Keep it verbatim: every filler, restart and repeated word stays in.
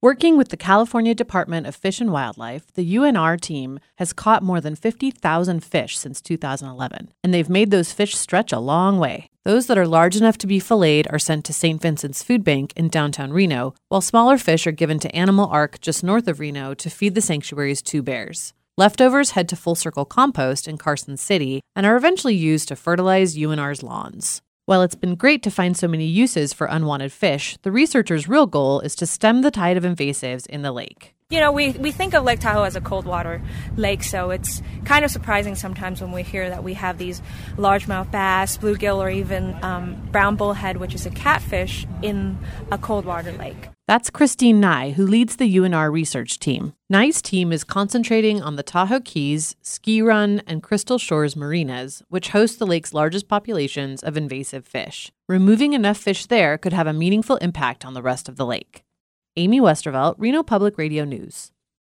Working with the California Department of Fish and Wildlife, the U N R team has caught more than fifty thousand fish since two thousand eleven, and they've made those fish stretch a long way. Those that are large enough to be filleted are sent to Saint Vincent's Food Bank in downtown Reno, while smaller fish are given to Animal Ark just north of Reno to feed the sanctuary's two bears. Leftovers head to Full Circle Compost in Carson City and are eventually used to fertilize U N R's lawns. While it's been great to find so many uses for unwanted fish, the researchers' real goal is to stem the tide of invasives in the lake. You know, we, we think of Lake Tahoe as a cold water lake, so it's kind of surprising sometimes when we hear that we have these largemouth bass, bluegill, or even um, brown bullhead, which is a catfish, in a cold water lake. That's Christine Nye, who leads the U N R research team. Nye's team is concentrating on the Tahoe Keys, Ski Run, and Crystal Shores marinas, which host the lake's largest populations of invasive fish. Removing enough fish there could have a meaningful impact on the rest of the lake. Amy Westervelt, Reno Public Radio News.